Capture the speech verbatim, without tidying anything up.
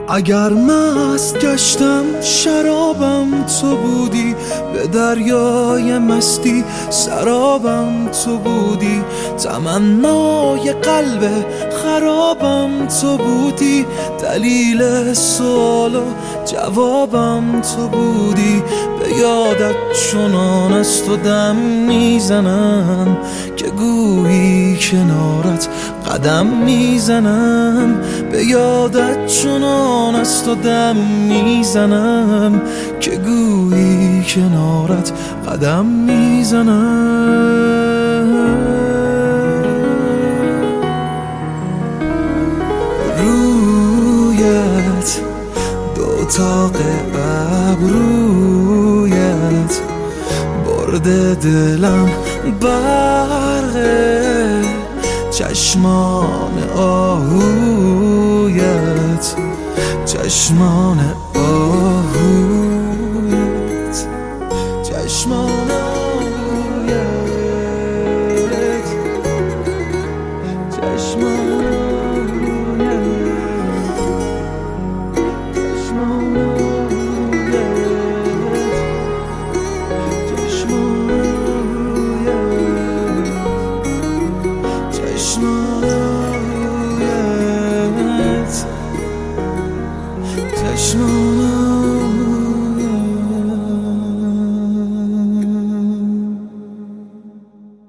اگر مست گشتم شرابم تو بودی، به دریای مستی سرابم تو بودی، تمنای قلب خرابم تو بودی، دلیل سوال و جوابم تو بودی. به یادت چنان از تو دم میزنم که گویی کنارت قدم میزنم. به یادت چنان از تو دم میزنم که گویی کنارت قدم میزنم. رویت دو تاق ابرویت برده دلم برقه، چشمان آهویت چشمان آهویت